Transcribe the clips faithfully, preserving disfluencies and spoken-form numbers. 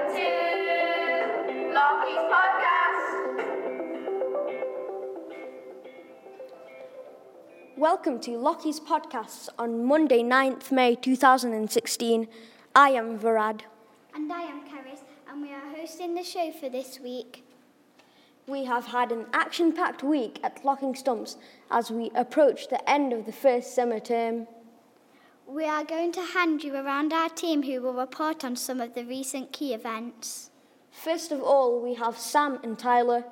Welcome to Lockie's Podcast. Welcome to Lockie's Podcasts on Monday, ninth of May two thousand sixteen. I am Varad. And I am Karis, and we are hosting the show for this week. We have had an action-packed week at Locking Stumps as we approach the end of the first summer term. We are going to hand you around our team who will report on some of the recent key events. First of all, we have Sam and Tyler.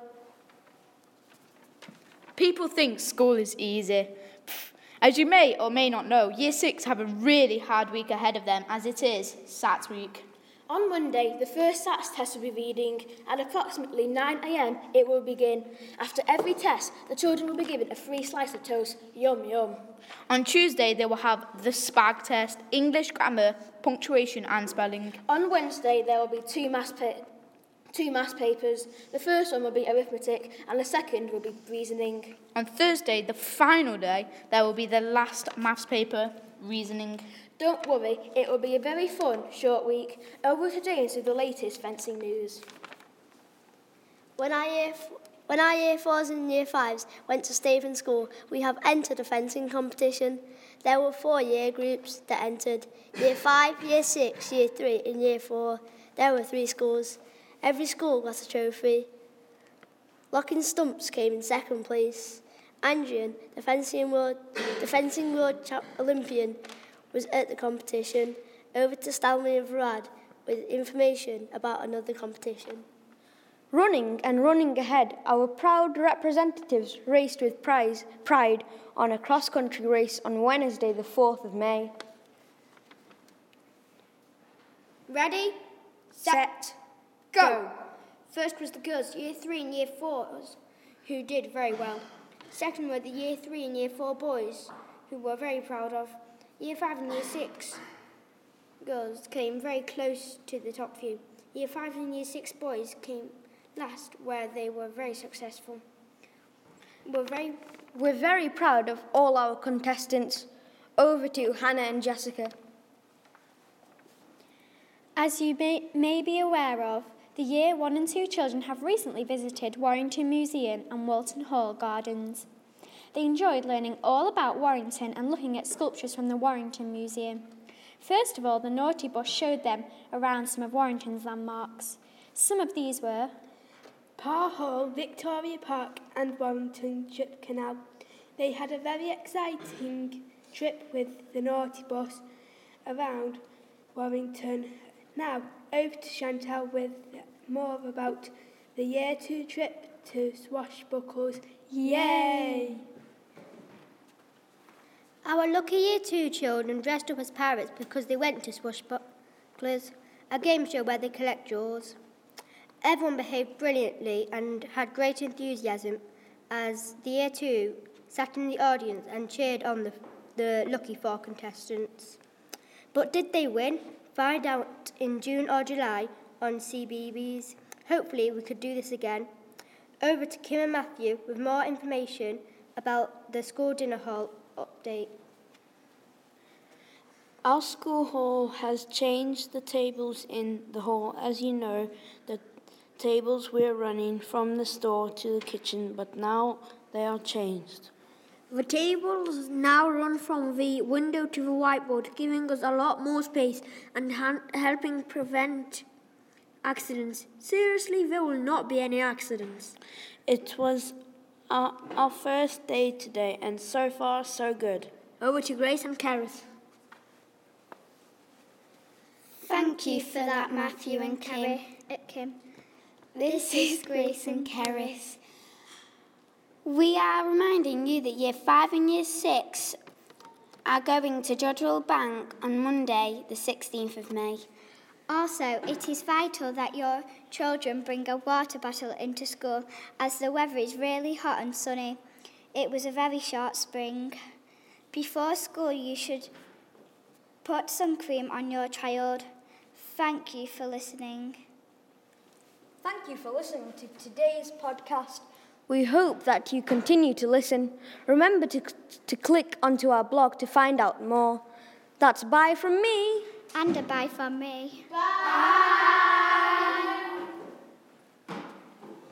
People think school is easy. As you may or may not know, Year six have a really hard week ahead of them as it is SATs week. On Monday, the first SATs test will be reading. At approximately nine a.m, it will begin. After every test, the children will be given a free slice of toast. Yum, yum. On Tuesday, they will have the SPAG test, English grammar, punctuation and spelling. On Wednesday, there will be two maths, pa- two maths papers. The first one will be arithmetic and the second will be reasoning. On Thursday, the final day, there will be the last maths paper, reasoning. Don't worry, it will be a very fun, short week. Over today into the latest fencing news. When our year, f- when our year fours and year fives went to Stephen School, we have entered a fencing competition. There were four year groups that entered. Year five, year six, year three and year four. There were three schools. Every school got a trophy. Locking Stumps came in second place. Andrian, the fencing world, the fencing world champ Olympian, was at the competition. Over to Stanley and Varad with information about another competition. Running and running ahead, our proud representatives raced with prize, pride on a cross-country race on Wednesday, the fourth of May. Ready, set, go. First was the girls, year three and year fours, who did very well. Second were the year three and year four boys, who were very proud of. Year five and year six girls came very close to the top few. Year five and year six boys came last, where they were very successful. We're very, We're very proud of all our contestants. Over to Hannah and Jessica. As you may, may be aware of, the Year one and two children have recently visited Warrington Museum and Walton Hall Gardens. They enjoyed learning all about Warrington and looking at sculptures from the Warrington Museum. First of all, the Naughty Bus showed them around some of Warrington's landmarks. Some of these were Parr Hall, Victoria Park and Warrington Ship Canal. They had a very exciting trip with the Naughty Bus around Warrington. Now, over to Chantal with more about the Year two trip to Swashbuckles. Yay! Our lucky year two children dressed up as pirates because they went to Swashbucklers, a game show where they collect jewels. Everyone behaved brilliantly and had great enthusiasm as the year two sat in the audience and cheered on the, the lucky four contestants. But did they win? Find out in June or July on C B B S. Hopefully we could do this again. Over to Kim and Matthew with more information about the school dinner hall update. Our school hall has changed the tables in the hall. As you know, the tables we're running from the store to the kitchen, but now they are changed. The tables now run from the window to the whiteboard, giving us a lot more space and ha- helping prevent accidents. Seriously, there will not be any accidents. It was our, our first day today, and so far, so good. Over to Grace and Karis. Thank you for that, Matthew and Kim. Kim. This is Grace and Karis. We are reminding you that Year five and Year six are going to Jodrell Bank on Monday, the sixteenth of May. Also, it is vital that your children bring a water bottle into school as the weather is really hot and sunny. It was a very short spring. Before school, you should put sun cream on your child. Thank you for listening. Thank you for listening to today's podcast. We hope that you continue to listen. Remember to, to click onto our blog to find out more. That's bye from me. And a bye from me. Bye.